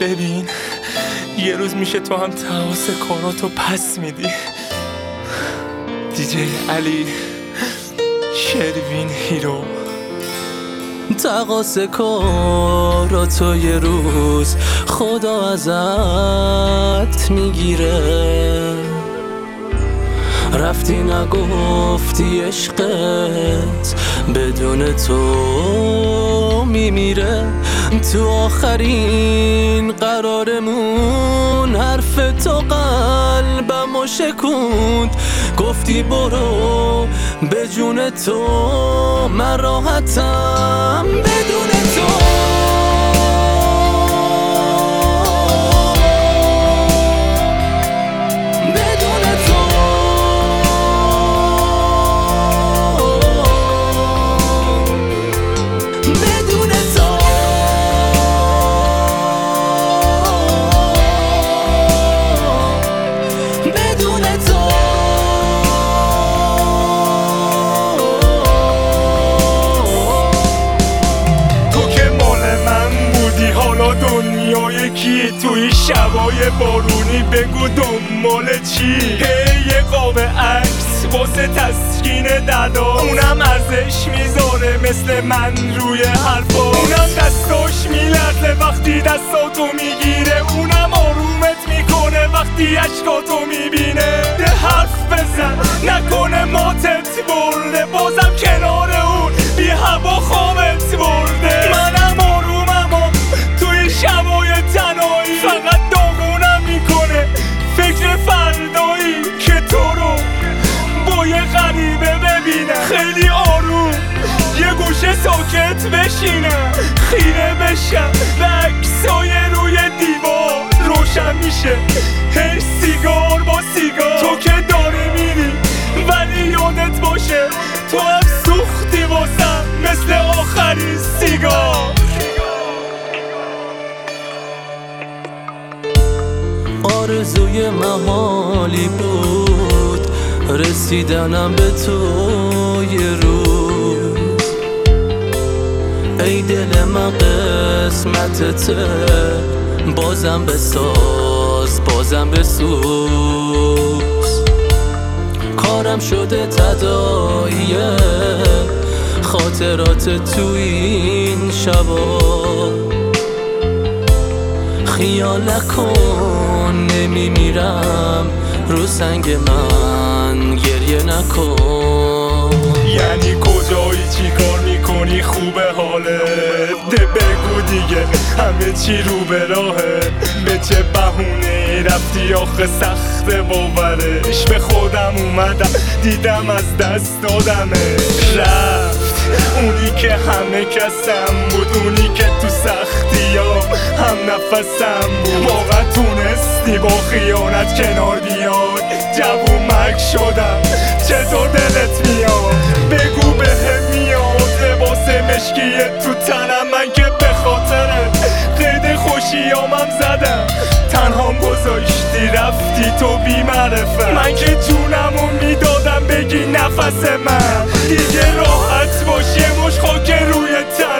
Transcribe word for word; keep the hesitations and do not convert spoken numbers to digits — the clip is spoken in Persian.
ببین یه روز میشه تو هم تماس کاراتو پس میدی. دیجی علی شروین هیرو. تقاس کاراتو یه روز خدا ازت میگیره. رفتی نگفتی عشقت بدون تو میمیره. تو آخرین قرارمون حرف تو قلبمو شکوند. گفتی برو به جون تو من راحتم بدون تو. یکی توی شبای بارونی بگو دنبال چی؟ یه قاب عکس واسه تسکین دردا. اونم ارزش میذاره مثل من روی حرفا. اونم دستاش میلرزه وقتی دستاتو میگیره. اونم آرومت میکنه وقتی اشکاتو میبینه. ده حرف بزن نکنه ماتت برده. بازم کنار اون بی هوا خوابت برده. منم آرومم و توی شبای تنهایی فقط داغونم میکنه فکر فردایی که تو رو با یه غریبه ببینم. خیلی آروم یه گوشه ساکت بشینم خیره بشم به عکسای روی دیوار. روشن میشه هی سیگار با سیگار. تو که داری میری ولی یادت باشه تو هم سوختی واسم مثل آخرین سیگار. آرزوی محالی بود رسیدنم به تو یه روز. ای دل من قسمتته بازم بساز بازم بسوز. کارم شده تداعیه خاطرات تو این شبا. خیال نکن نمیمیرم رو سنگ من گریه نکن. یعنی کجایی چی کار میکنی خوبه حالت؟ ده بگو دیگه همه چی رو به راهه. به چه بهونه رفتی آخه سخت باورش. به خودم اومدم دیدم از دست دادمه. رفت اونی که همه کسم بود. اونی که تو سختی ها هم نفسم بود. واقعا تونستی با خیانت کنار بیای. جوون مرگ شدم چطور دلت میاد؟ بگو بهم میاد لباس مشکیه تو تنم. من که به خاطرت قید خوشیامم زدم. تنهام گذاشتی رفتی تو بی معرفت. من که جونمو میدادم بگی نفس من. دیگه راحت باش یه مش خاک روی تن.